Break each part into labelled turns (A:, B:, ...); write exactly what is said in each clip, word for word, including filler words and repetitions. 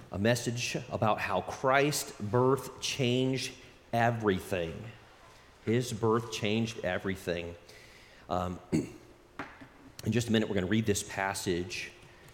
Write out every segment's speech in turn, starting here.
A: a message about how Christ's birth changed everything. His birth changed everything. Um, in just a minute, we're going to read this passage.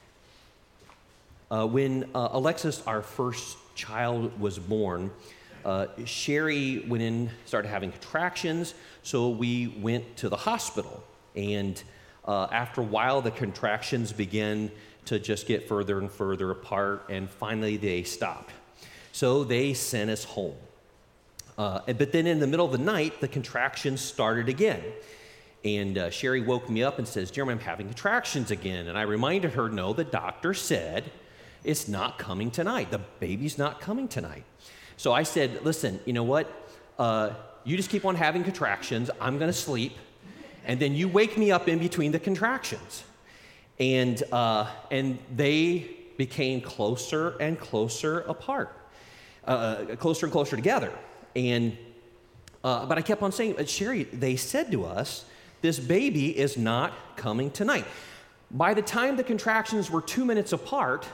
A: Uh, when uh, Alexis, our first child, was born, uh, Sherry went in, started having contractions, so we went to the hospital. And uh, after a while, the contractions began to just get further and further apart, and finally they stopped. So they sent us home. Uh, but then in the middle of the night, the contractions started again. And uh, Sherry woke me up and says, Jeremy, I'm having contractions again. And I reminded her, no, the doctor said it's not coming tonight. The baby's not coming tonight. So I said, listen, you know what? Uh, you just keep on having contractions. I'm going to sleep. And then you wake me up in between the contractions. And uh, and they became closer and closer apart, uh, closer and closer together. And uh, but I kept on saying, Sherry, they said to us, this baby is not coming tonight. By the time the contractions were two minutes apart,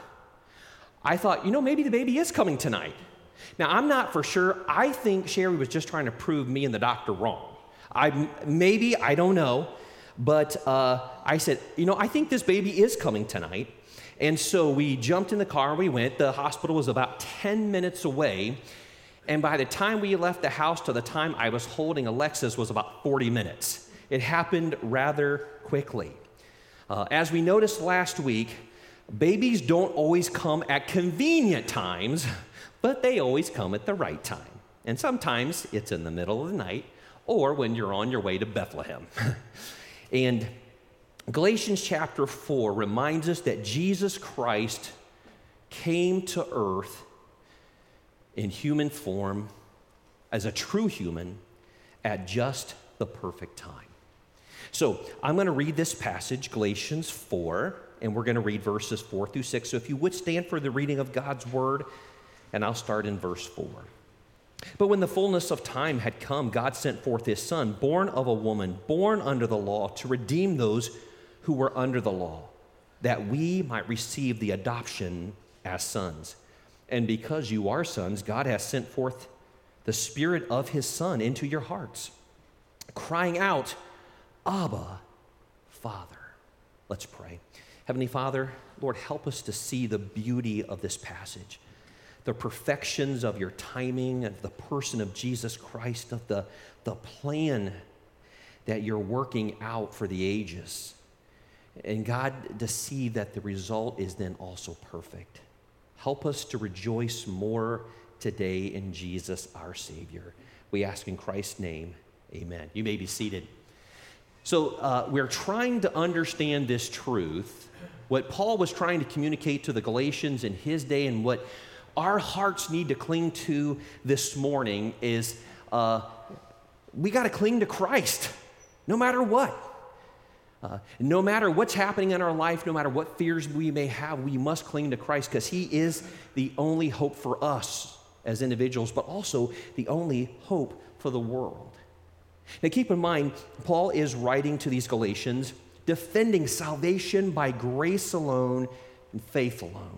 A: I thought, you know, maybe the baby is coming tonight. Now, I'm not for sure. I think Sherry was just trying to prove me and the doctor wrong. I maybe, I don't know. But uh, I said, you know, I think this baby is coming tonight. And so we jumped in the car and we went. The hospital was about ten minutes away. And by the time we left the house to the time I was holding Alexis was about forty minutes. It happened rather quickly. Uh, as we noticed last week, babies don't always come at convenient times, but they always come at the right time. And sometimes it's in the middle of the night or when you're on your way to Bethlehem. And Galatians chapter four reminds us that Jesus Christ came to earth in human form as a true human at just the perfect time. So I'm going to read this passage, Galatians four, and we're going to read verses four through six. So if you would stand for the reading of God's word, and I'll start in verse four. But when the fullness of time had come, God sent forth his son, born of a woman, born under the law, to redeem those who were under the law, that we might receive the adoption as sons. And because you are sons, God has sent forth the Spirit of his Son into your hearts, crying out, Abba, Father. Let's pray. Heavenly Father, Lord, help us to see the beauty of this passage, the perfections of your timing, of the person of Jesus Christ, of the, the plan that you're working out for the ages. And God, to see that the result is then also perfect. Help us to rejoice more today in Jesus, our Savior. We ask in Christ's name, amen. You may be seated. So uh, we're trying to understand this truth, what Paul was trying to communicate to the Galatians in his day, and what our hearts need to cling to this morning is uh, we got to cling to Christ no matter what. Uh, no matter what's happening in our life, no matter what fears we may have, we must cling to Christ because he is the only hope for us as individuals, but also the only hope for the world. Now keep in mind, Paul is writing to these Galatians, defending salvation by grace alone and faith alone.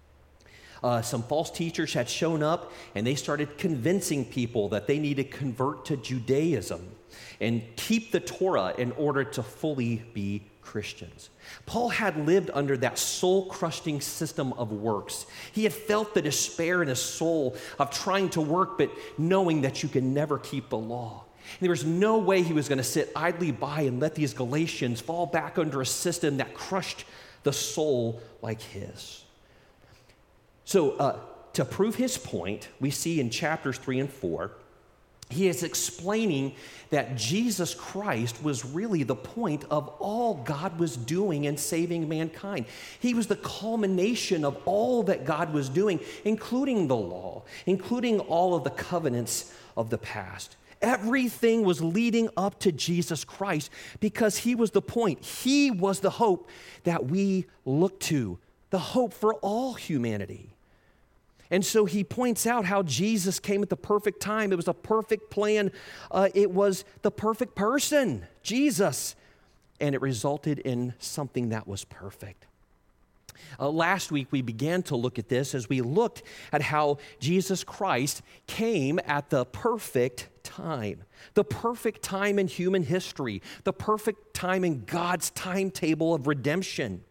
A: Uh, some false teachers had shown up and they started convincing people that they need to convert to Judaism and keep the Torah in order to fully be Christians. Paul had lived under that soul-crushing system of works. He had felt the despair in his soul of trying to work but knowing that you can never keep the law. And there was no way he was going to sit idly by and let these Galatians fall back under a system that crushed the soul like his. So uh, to prove his point, we see in chapters three and four, he is explaining that Jesus Christ was really the point of all God was doing in saving mankind. He was the culmination of all that God was doing, including the law, including all of the covenants of the past. Everything was leading up to Jesus Christ because he was the point. He was the hope that we look to, the hope for all humanity. And so he points out how Jesus came at the perfect time. It was a perfect plan. Uh, it was the perfect person, Jesus. And it resulted in something that was perfect. Uh, last week, we began to look at this as we looked at how Jesus Christ came at the perfect time, the perfect time in human history, the perfect time in God's timetable of redemption.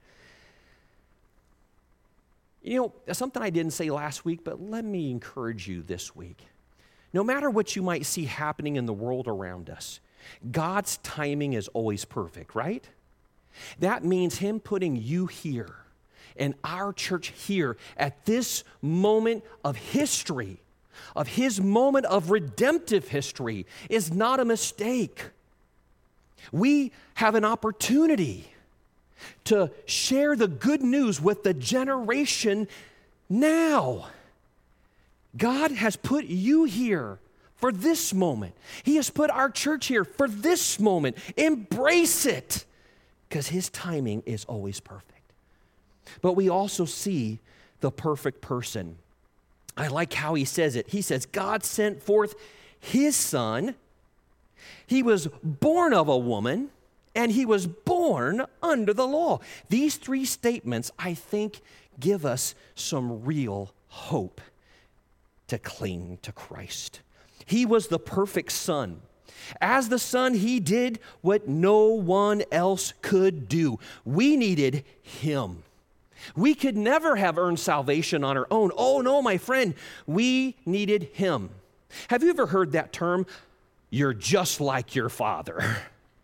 A: You know, something I didn't say last week, but let me encourage you this week. No matter what you might see happening in the world around us, God's timing is always perfect, right? That means Him putting you here and our church here at this moment of history, of His moment of redemptive history, is not a mistake. We have an opportunity to share the good news with the generation now. God has put you here for this moment. He has put our church here for this moment. Embrace it, because His timing is always perfect. But we also see the perfect person. I like how he says it. He says, God sent forth His Son. He was born of a woman, and He was born under the law. These three statements, I think, give us some real hope to cling to Christ. He was the perfect Son. As the Son, He did what no one else could do. We needed Him. We could never have earned salvation on our own. Oh no, my friend, we needed Him. Have you ever heard that term, you're just like your father?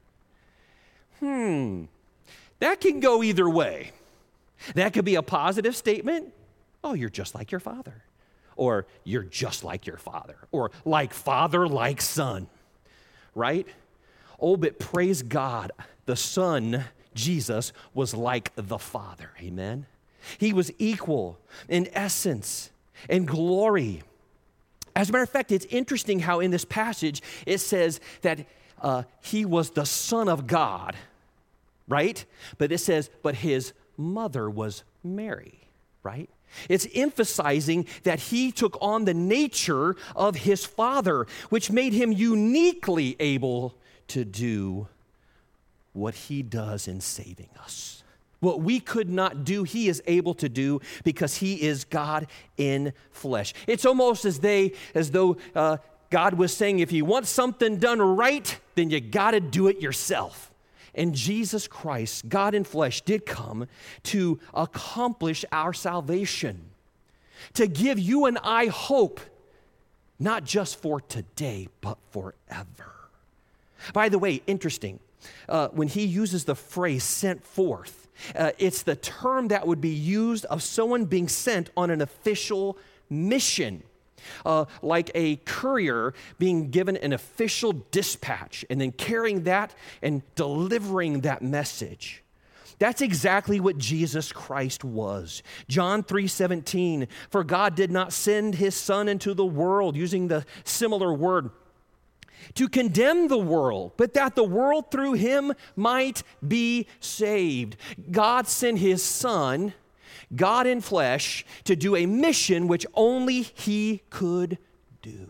A: Hmm, that can go either way. That could be a positive statement. Oh, you're just like your father. Or you're just like your father. Or like father, like son. Right? Oh, but praise God, the Son, Jesus, was like the Father. Amen? He was equal in essence and glory. As a matter of fact, it's interesting how in this passage it says that uh, He was the Son of God, right? But it says, but His mother was Mary, right? It's emphasizing that He took on the nature of His Father, which made Him uniquely able to do what He does in saving us. What we could not do, He is able to do because He is God in flesh. It's almost as they, as though uh, God was saying, if you want something done right, then you got to do it yourself. And Jesus Christ, God in flesh, did come to accomplish our salvation, to give you and I hope, not just for today, but forever. By the way, interesting, uh, when He uses the phrase sent forth, uh, it's the term that would be used of someone being sent on an official mission. Uh, like a courier being given an official dispatch and then carrying that and delivering that message. That's exactly what Jesus Christ was. John three seventeen, for God did not send His Son into the world, using the similar word, to condemn the world, but that the world through Him might be saved. God sent His Son, God in flesh, to do a mission which only He could do.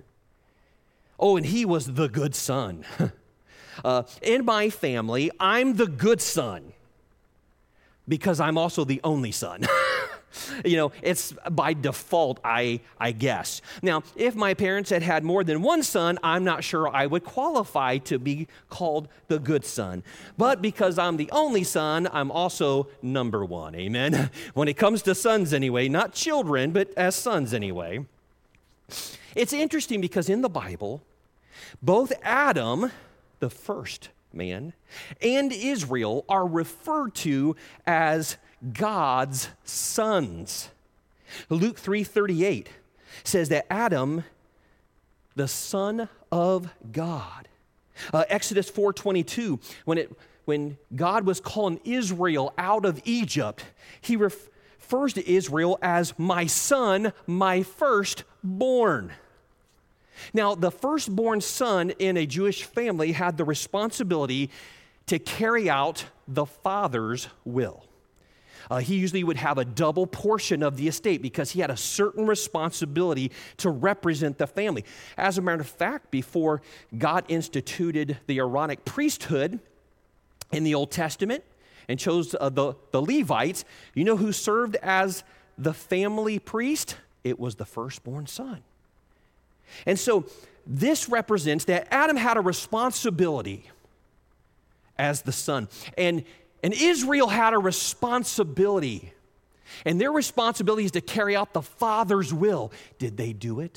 A: Oh, and He was the good son. uh, in my family, I'm the good son because I'm also the only son. You know, it's by default, I, I guess. Now, if my parents had had more than one son, I'm not sure I would qualify to be called the good son. But because I'm the only son, I'm also number one, amen? When it comes to sons anyway, not children, but as sons anyway. It's interesting because in the Bible, both Adam, the first man, and Israel are referred to as God's sons. Luke three thirty-eight says that Adam, the son of God. Uh, Exodus four twenty-two, when it when God was calling Israel out of Egypt, He ref- refers to Israel as my son, my firstborn. Now, the firstborn son in a Jewish family had the responsibility to carry out the father's will. Uh, he usually would have a double portion of the estate because he had a certain responsibility to represent the family. As a matter of fact, before God instituted the Aaronic priesthood in the Old Testament, and chose uh, the, the Levites, you know who served as the family priest? It was the firstborn son. And so this represents that Adam had a responsibility as the son, and, and Israel had a responsibility. And their responsibility is to carry out the Father's will. Did they do it?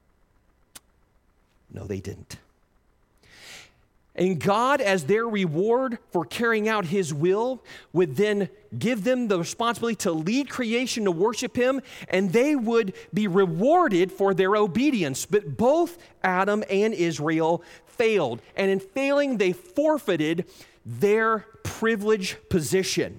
A: No, they didn't. And God, as their reward for carrying out his will, would then give them the responsibility to lead creation to worship him, and they would be rewarded for their obedience. But both Adam and Israel failed, and in failing, they forfeited their privileged position.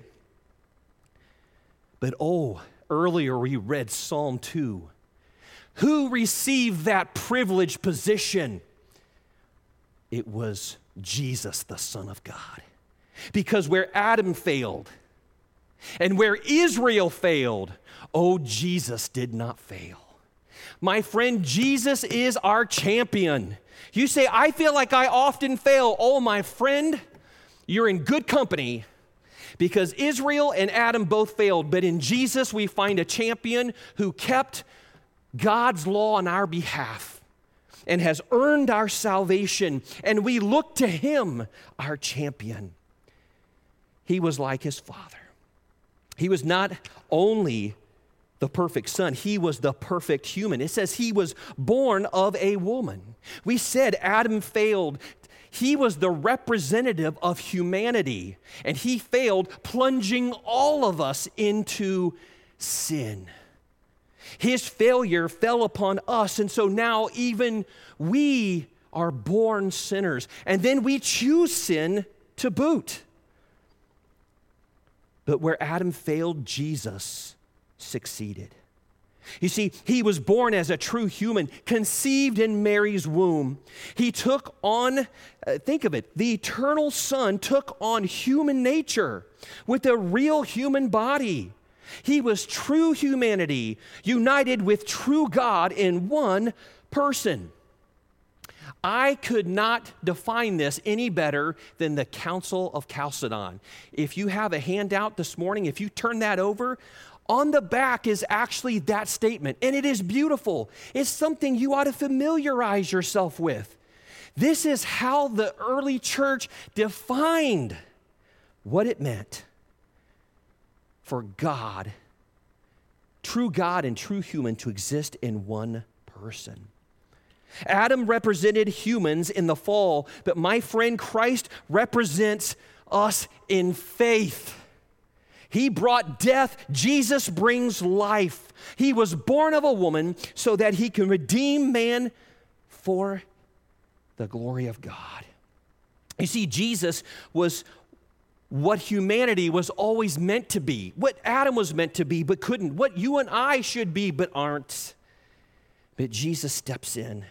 A: But oh, earlier we read Psalm two. Who received that privileged position? It was Jesus, the Son of God. Because where Adam failed and where Israel failed, oh, Jesus did not fail. My friend, Jesus is our champion. You say, I feel like I often fail. Oh, my friend, you're in good company. Because Israel and Adam both failed, but in Jesus we find a champion who kept God's law on our behalf and has earned our salvation, and we look to him, our champion. He was like his Father. He was not only the perfect Son, he was the perfect human. It says he was born of a woman. We said Adam failed. He was the representative of humanity, and he failed, plunging all of us into sin. His failure fell upon us, and so now even we are born sinners, and then we choose sin to boot. But where Adam failed, Jesus succeeded. You see, he was born as a true human, conceived in Mary's womb. He took on, uh, think of it, the eternal Son took on human nature with a real human body. He was true humanity, united with true God in one person. I could not define this any better than the Council of Chalcedon. If you have a handout this morning, if you turn that over, on the back is actually that statement, and it is beautiful. It's something you ought to familiarize yourself with. This is how the early church defined what it meant for God, true God and true human, to exist in one person. Adam represented humans in the fall, but my friend, Christ represents us in faith. He brought death. Jesus brings life. He was born of a woman so that he can redeem man for the glory of God. You see, Jesus was what humanity was always meant to be, what Adam was meant to be but couldn't, what you and I should be but aren't. But Jesus steps in.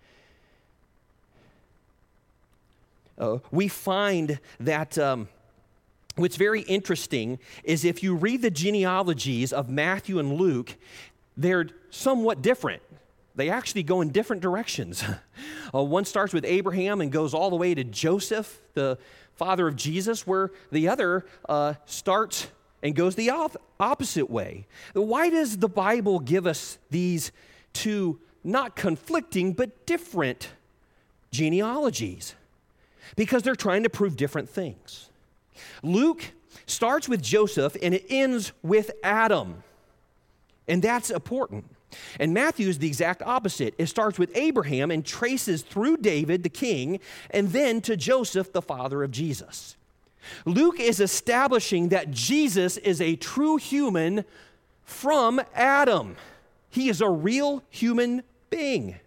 A: Uh, we find that um, what's very interesting is if you read the genealogies of Matthew and Luke, they're somewhat different. They actually go in different directions. uh, one starts with Abraham and goes all the way to Joseph, the father of Jesus, where the other uh, starts and goes the op- opposite way. Why does the Bible give us these two not conflicting but different genealogies? Because they're trying to prove different things. Luke starts with Joseph and it ends with Adam. And that's important. And Matthew is the exact opposite. It starts with Abraham and traces through David, the king, and then to Joseph, the father of Jesus. Luke is establishing that Jesus is a true human from Adam. He is a real human being.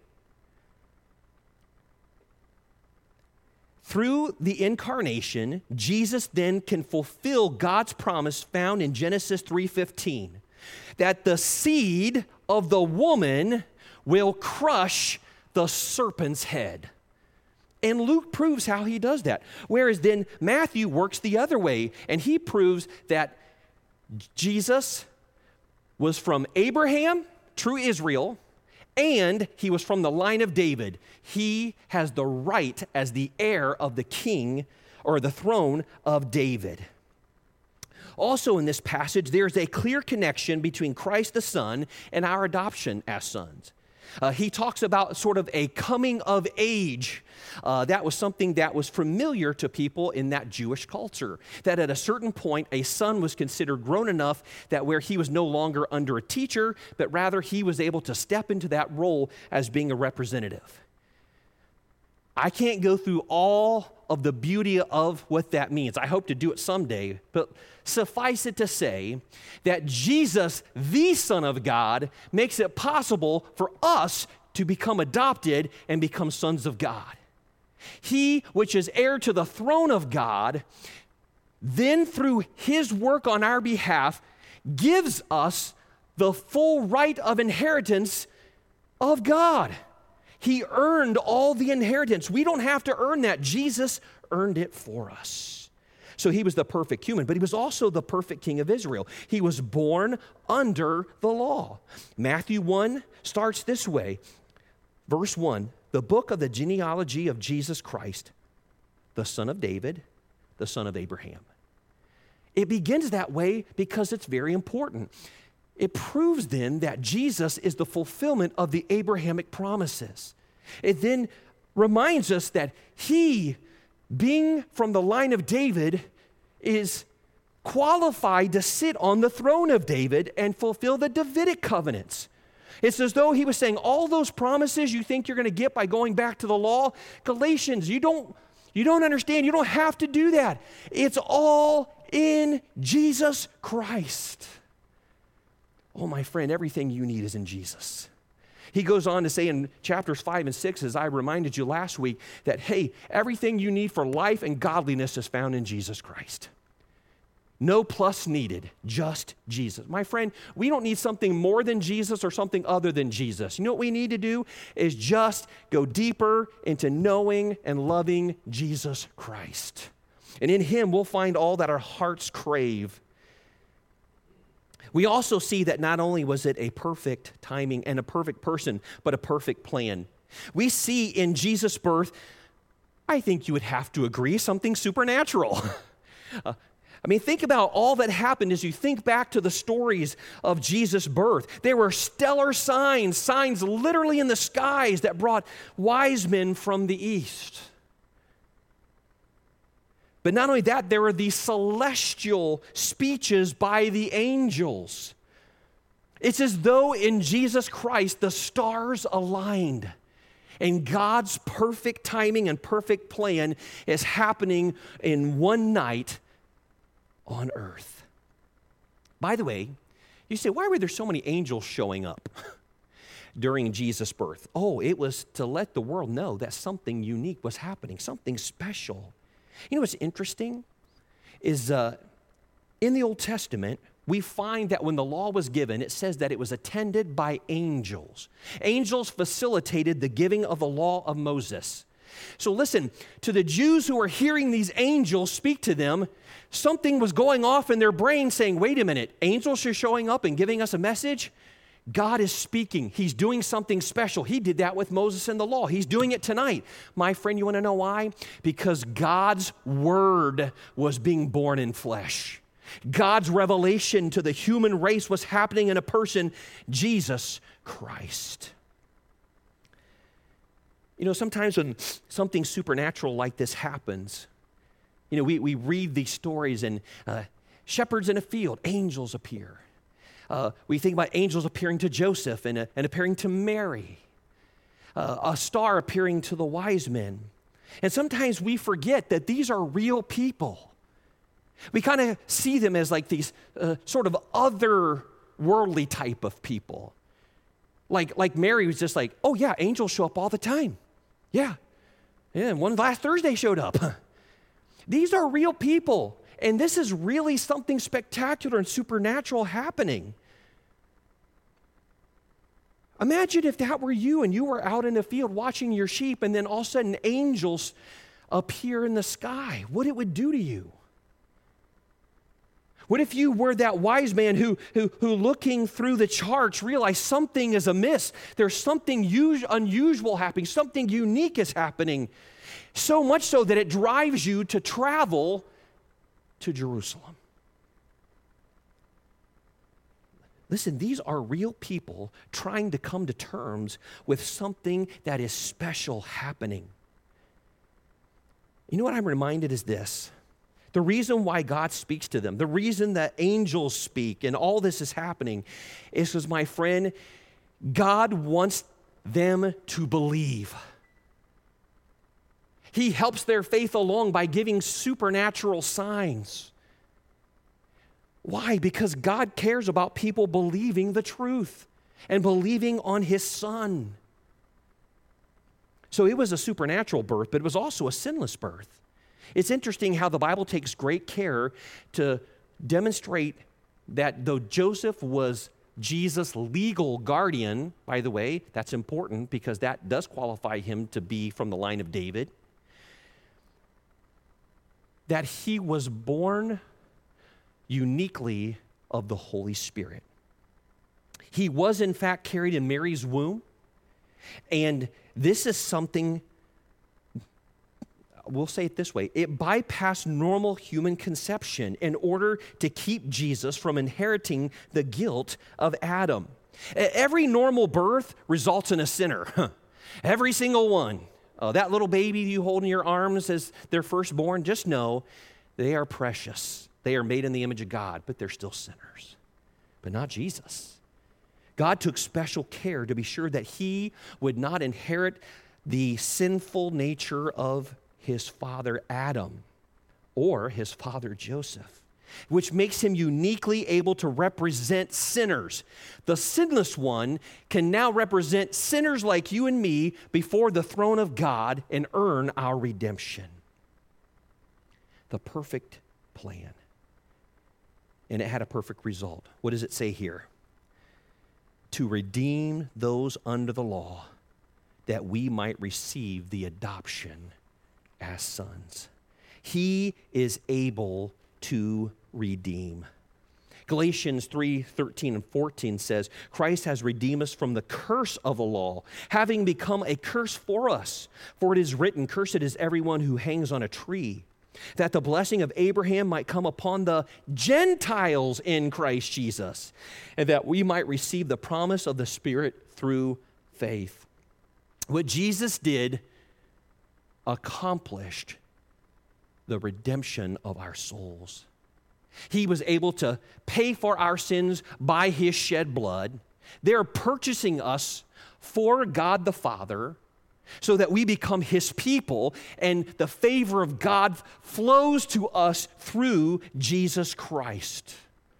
A: Through the incarnation, Jesus then can fulfill God's promise found in Genesis three fifteen, that the seed of the woman will crush the serpent's head. And Luke proves how he does that. Whereas then Matthew works the other way, and he proves that Jesus was from Abraham, true Israel, and he was from the line of David. He has the right as the heir of the king or the throne of David. Also in this passage, there's a clear connection between Christ the Son and our adoption as sons. Uh, he talks about sort of a coming of age. Uh, that was something that was familiar to people in that Jewish culture, that at a certain point, a son was considered grown enough that where he was no longer under a teacher, but rather he was able to step into that role as being a representative. I can't go through all of the beauty of what that means. I hope to do it someday, but suffice it to say that Jesus, the Son of God, makes it possible for us to become adopted and become sons of God. He, which is heir to the throne of God, then through his work on our behalf, gives us the full right of inheritance of God. He earned all the inheritance. We don't have to earn that. Jesus earned it for us. So he was the perfect human, but he was also the perfect king of Israel. He was born under the law. Matthew one starts this way. Verse one, the book of the genealogy of Jesus Christ, the son of David, the son of Abraham. It begins that way because it's very important. It proves then that Jesus is the fulfillment of the Abrahamic promises. It then reminds us that he, being from the line of David, is qualified to sit on the throne of David and fulfill the Davidic covenants. It's as though he was saying, all those promises you think you're going to get by going back to the law, Galatians, you don't, you don't understand. You don't have to do that. It's all in Jesus Christ. Oh, my friend, everything you need is in Jesus. He goes on to say in chapters five and six, as I reminded you last week, that, hey, everything you need for life and godliness is found in Jesus Christ. No plus needed, just Jesus. My friend, we don't need something more than Jesus or something other than Jesus. You know what we need to do is just go deeper into knowing and loving Jesus Christ. And in him, we'll find all that our hearts crave. We also see that not only was it a perfect timing and a perfect person, but a perfect plan. We see in Jesus' birth, I think you would have to agree, something supernatural. uh, I mean, think about all that happened as you think back to the stories of Jesus' birth. There were stellar signs, signs literally in the skies that brought wise men from the east. But not only that, there were these celestial speeches by the angels. It's as though in Jesus Christ the stars aligned and God's perfect timing and perfect plan is happening in one night on earth. By the way, you say, why were there so many angels showing up during Jesus' birth? Oh, it was to let the world know that something unique was happening, something special. You know what's interesting is uh, in the Old Testament, we find that when the law was given, it says that it was attended by angels. Angels facilitated the giving of the law of Moses. So listen, to the Jews who are hearing these angels speak to them, something was going off in their brain saying, wait a minute, angels are showing up and giving us a message? God is speaking. He's doing something special. He did that with Moses and the law. He's doing it tonight. My friend, you want to know why? Because God's word was being born in flesh. God's revelation to the human race was happening in a person, Jesus Christ. You know, sometimes when something supernatural like this happens, you know, we, we read these stories and uh, shepherds in a field, angels appear. Uh, we think about angels appearing to Joseph and, uh, and appearing to Mary, uh, a star appearing to the wise men. And sometimes we forget that these are real people. We kind of see them as like these uh, sort of otherworldly type of people. Like, like Mary was just like, oh yeah, angels show up all the time. Yeah, yeah, one last Thursday showed up. These are real people. And this is really something spectacular and supernatural happening. Imagine if that were you and you were out in the field watching your sheep and then all of a sudden angels appear in the sky. What it would do to you. What if you were that wise man who, who, who looking through the charts realized something is amiss? There's something us- unusual happening. Something unique is happening. So much so that it drives you to travel to Jerusalem. Listen, these are real people trying to come to terms with something that is special happening. You know what I'm reminded is this. The reason why God speaks to them, the reason that angels speak and all this is happening is because, my friend, God wants them to believe. He helps their faith along by giving supernatural signs. Why? Because God cares about people believing the truth and believing on His Son. So it was a supernatural birth, but it was also a sinless birth. It's interesting how the Bible takes great care to demonstrate that though Joseph was Jesus' legal guardian, by the way, that's important because that does qualify him to be from the line of David, that he was born uniquely of the Holy Spirit. He was, in fact, carried in Mary's womb, and this is something, we'll say it this way, it bypassed normal human conception in order to keep Jesus from inheriting the guilt of Adam. Every normal birth results in a sinner. Every single one. Uh, that little baby you hold in your arms as their firstborn, just know they are precious. They are made in the image of God, but they're still sinners. But not Jesus. God took special care to be sure that he would not inherit the sinful nature of his father Adam or his father Joseph, which makes him uniquely able to represent sinners. The sinless one can now represent sinners like you and me before the throne of God and earn our redemption. The perfect plan. And it had a perfect result. What does it say here? To redeem those under the law, that we might receive the adoption as sons. He is able to redeem. Galatians three, thirteen and fourteen says, Christ has redeemed us from the curse of the law, having become a curse for us. For it is written, cursed is everyone who hangs on a tree, that the blessing of Abraham might come upon the Gentiles in Christ Jesus, and that we might receive the promise of the Spirit through faith. What Jesus did accomplished the redemption of our souls. He was able to pay for our sins by his shed blood. They're purchasing us for God the Father so that we become his people, and the favor of God flows to us through Jesus Christ.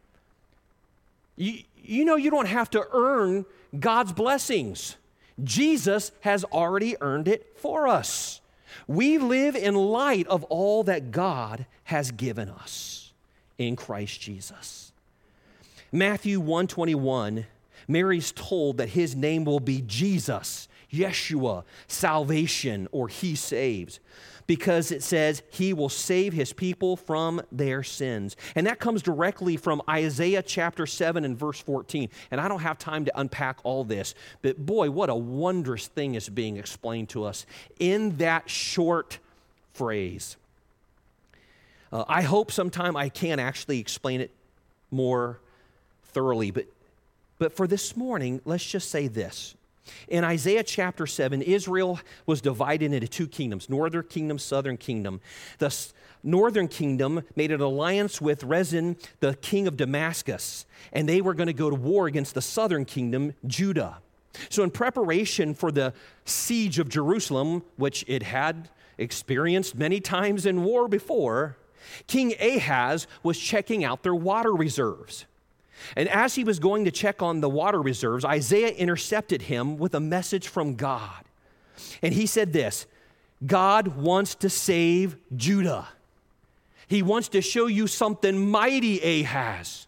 A: You, you know, you don't have to earn God's blessings. Jesus has already earned it for us. We live in light of all that God has given us in Christ Jesus. Matthew one twenty-one, Mary's told that his name will be Jesus, Yeshua, salvation, or he saves, because it says he will save his people from their sins. And that comes directly from Isaiah chapter seven and verse fourteen. And I don't have time to unpack all this, but boy, what a wondrous thing is being explained to us in that short phrase. Uh, I hope sometime I can actually explain it more thoroughly, but, but for this morning, let's just say this. In Isaiah chapter seven, Israel was divided into two kingdoms, northern kingdom, southern kingdom. The northern kingdom made an alliance with Rezin, the king of Damascus, and they were going to go to war against the southern kingdom, Judah. So in preparation for the siege of Jerusalem, which it had experienced many times in war before, King Ahaz was checking out their water reserves. And as he was going to check on the water reserves, Isaiah intercepted him with a message from God. And he said this, God wants to save Judah. He wants to show you something mighty, Ahaz.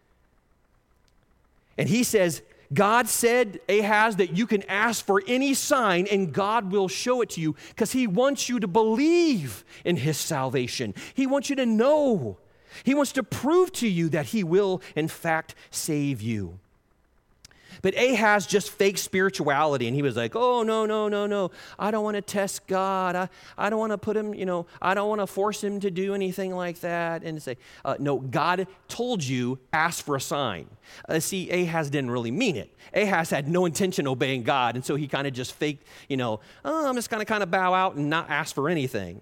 A: And he says, God said, Ahaz, that you can ask for any sign and God will show it to you because he wants you to believe in his salvation. He wants you to know. He wants to prove to you that he will, in fact, save you. But Ahaz just faked spirituality, and he was like, oh, no, no, no, no. I don't want to test God. I, I don't want to put him, you know, I don't want to force him to do anything like that. And say, uh, no, God told you, ask for a sign. Uh, see, Ahaz didn't really mean it. Ahaz had no intention of obeying God, and so he kind of just faked, you know, oh, I'm just going to kind of bow out and not ask for anything.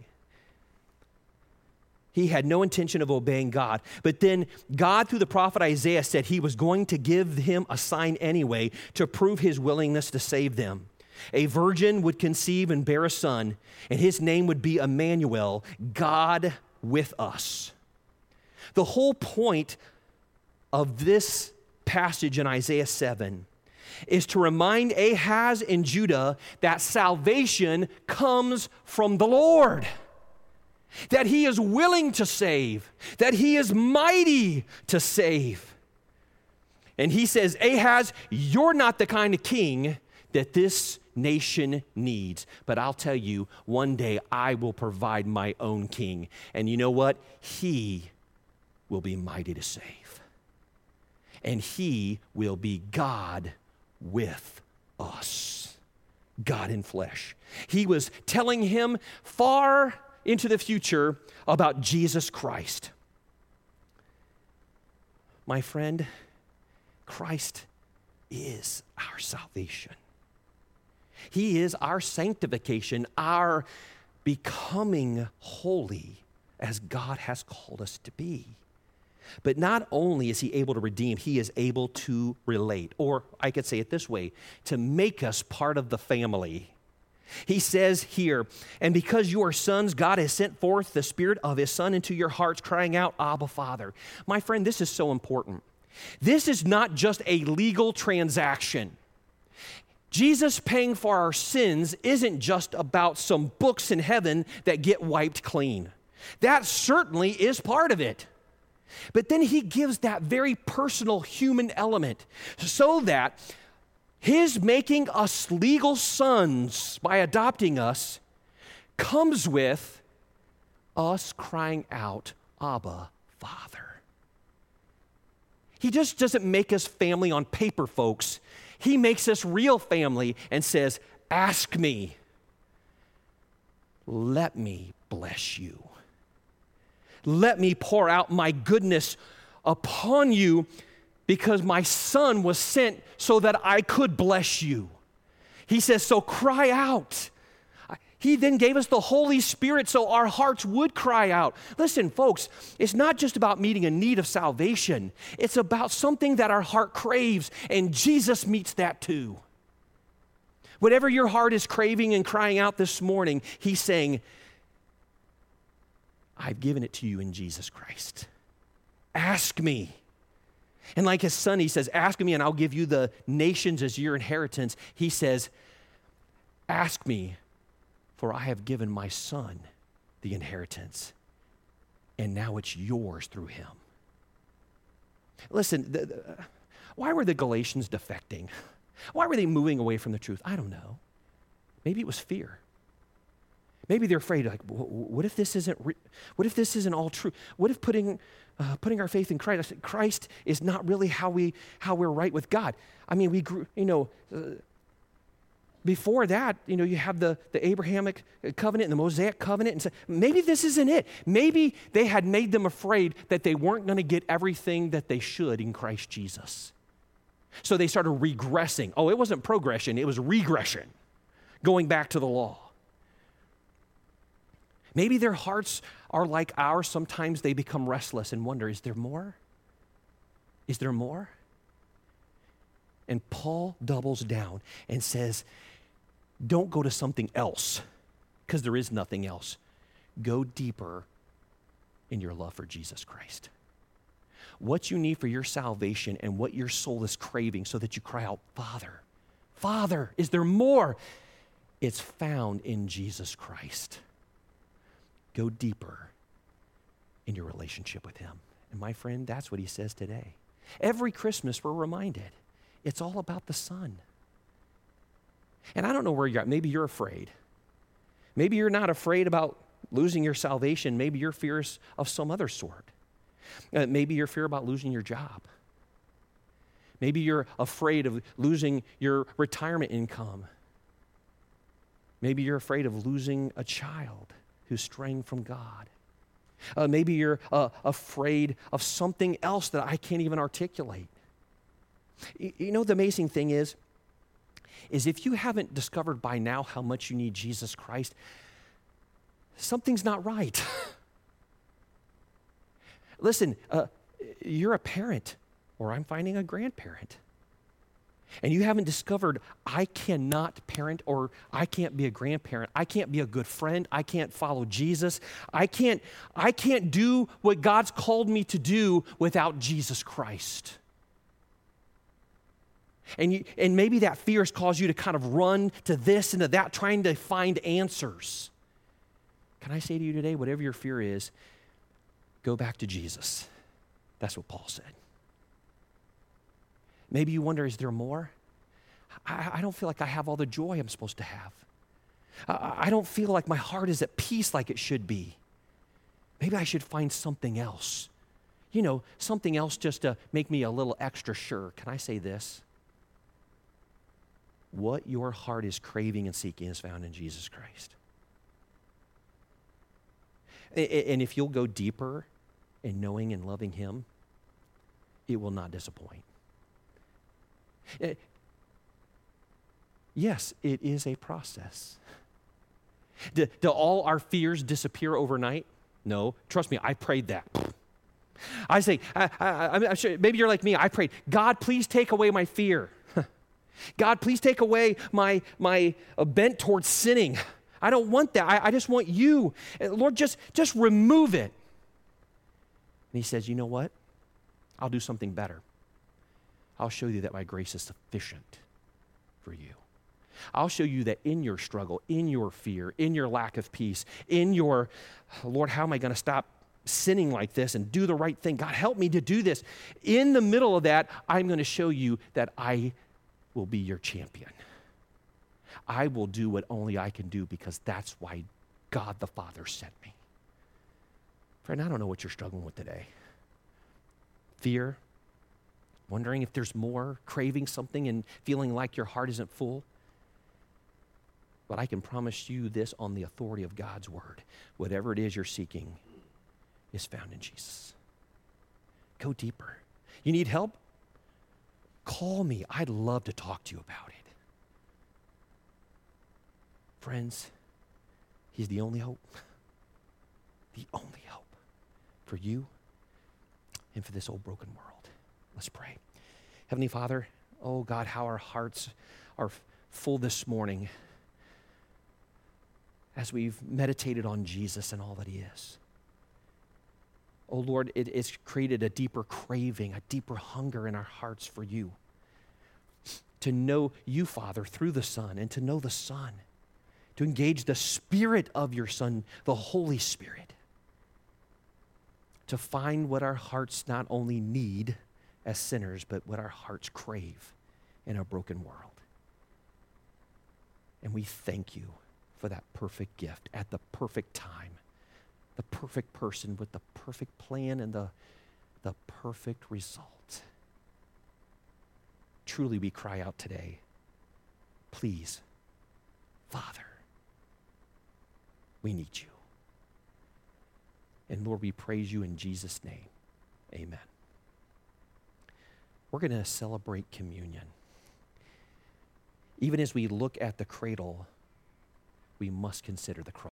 A: He had no intention of obeying God. But then God, through the prophet Isaiah, said he was going to give him a sign anyway to prove his willingness to save them. A virgin would conceive and bear a son, and his name would be Emmanuel, God with us. The whole point of this passage in Isaiah seven is to remind Ahaz and Judah that salvation comes from the Lord. That he is willing to save, that he is mighty to save. And he says, Ahaz, you're not the kind of king that this nation needs. But I'll tell you, one day I will provide my own king. And you know what? He will be mighty to save. And he will be God with us. God in flesh. He was telling him far into the future about Jesus Christ. My friend, Christ is our salvation. He is our sanctification, our becoming holy as God has called us to be. But not only is he able to redeem, he is able to relate. Or I could say it this way, to make us part of the family. He says here, and because you are sons, God has sent forth the Spirit of his Son into your hearts, crying out, Abba, Father. My friend, this is so important. This is not just a legal transaction. Jesus paying for our sins isn't just about some books in heaven that get wiped clean. That certainly is part of it. But then he gives that very personal human element so that his making us legal sons by adopting us comes with us crying out, Abba, Father. He just doesn't make us family on paper, folks. He makes us real family and says, ask me. Let me bless you. Let me pour out my goodness upon you, because my Son was sent so that I could bless you. He says, so cry out. He then gave us the Holy Spirit so our hearts would cry out. Listen, folks, it's not just about meeting a need of salvation. It's about something that our heart craves, and Jesus meets that too. Whatever your heart is craving and crying out this morning, he's saying, I've given it to you in Jesus Christ. Ask me. And like his son, he says, ask me and I'll give you the nations as your inheritance. He says, ask me, for I have given my son the inheritance, and now it's yours through him. Listen, the, the, why were the Galatians defecting? Why were they moving away from the truth? I don't know. Maybe it was fear. Maybe they're afraid, like, what if this isn't, re- what if this isn't all true? What if putting, uh, putting our faith in Christ, Christ is not really how we, how we're right with God? I mean, we grew, you know, uh, before that, you know, you have the, the Abrahamic covenant and the Mosaic covenant, and so maybe this isn't it. Maybe they had made them afraid that they weren't going to get everything that they should in Christ Jesus. So they started regressing. Oh, it wasn't progression, it was regression, going back to the law. Maybe their hearts are like ours. Sometimes they become restless and wonder, is there more? Is there more? And Paul doubles down and says, don't go to something else, because there is nothing else. Go deeper in your love for Jesus Christ. What you need for your salvation and what your soul is craving so that you cry out, Father, Father, is there more? It's found in Jesus Christ. Go deeper in your relationship with him. And my friend, that's what he says today. Every Christmas we're reminded it's all about the Son. And I don't know where you're at. Maybe you're afraid. Maybe you're not afraid about losing your salvation. Maybe your fears of some other sort. Uh, maybe your fear about losing your job. Maybe you're afraid of losing your retirement income. Maybe you're afraid of losing a child who's straying from God. Uh, maybe you're uh, afraid of something else that I can't even articulate. You, you know, the amazing thing is, is if you haven't discovered by now how much you need Jesus Christ, something's not right. Listen, uh, you're a parent, or I'm finding a grandparent, and you haven't discovered I cannot parent, or I can't be a grandparent. I can't be a good friend. I can't follow Jesus. I can't, I can't do what God's called me to do without Jesus Christ. And, you, and maybe that fear has caused you to kind of run to this and to that, trying to find answers. Can I say to you today, whatever your fear is, go back to Jesus. That's what Paul said. Maybe you wonder, is there more? I, I don't feel like I have all the joy I'm supposed to have. I, I don't feel like my heart is at peace like it should be. Maybe I should find something else. You know, something else just to make me a little extra sure. Can I say this? What your heart is craving and seeking is found in Jesus Christ. And if you'll go deeper in knowing and loving Him, it will not disappoint. Yes, it is a process. Do, do all our fears disappear overnight? No. Trust me, I prayed that. I say, I, I, I'm sure, maybe you're like me, I prayed, God, please take away my fear. God, please take away my, my uh, bent towards sinning. I don't want that. I, I just want you. Lord, just, just remove it. And He says, you know what? I'll do something better. I'll show you that my grace is sufficient for you. I'll show you that in your struggle, in your fear, in your lack of peace, in your, Lord, how am I going to stop sinning like this and do the right thing? God, help me to do this. In the middle of that, I'm going to show you that I will be your champion. I will do what only I can do because that's why God the Father sent me. Friend, I don't know what you're struggling with today. Fear, wondering if there's more, craving something and feeling like your heart isn't full. But I can promise you this on the authority of God's word. Whatever it is you're seeking is found in Jesus. Go deeper. You need help? Call me. I'd love to talk to you about it. Friends, He's the only hope. The only hope for you and for this old broken world. Let's pray. Heavenly Father, oh God, how our hearts are full this morning as we've meditated on Jesus and all that He is. Oh Lord, it, it's created a deeper craving, a deeper hunger in our hearts for you. To know you, Father, through the Son, and to know the Son. To engage the Spirit of your Son, the Holy Spirit. To find what our hearts not only need as sinners, but what our hearts crave in a broken world. And we thank you for that perfect gift at the perfect time. The perfect person with the perfect plan and the, the perfect result. Truly we cry out today, please, Father, we need you. And Lord, we praise you in Jesus' name. Amen. We're going to celebrate communion. Even as we look at the cradle, we must consider the cross.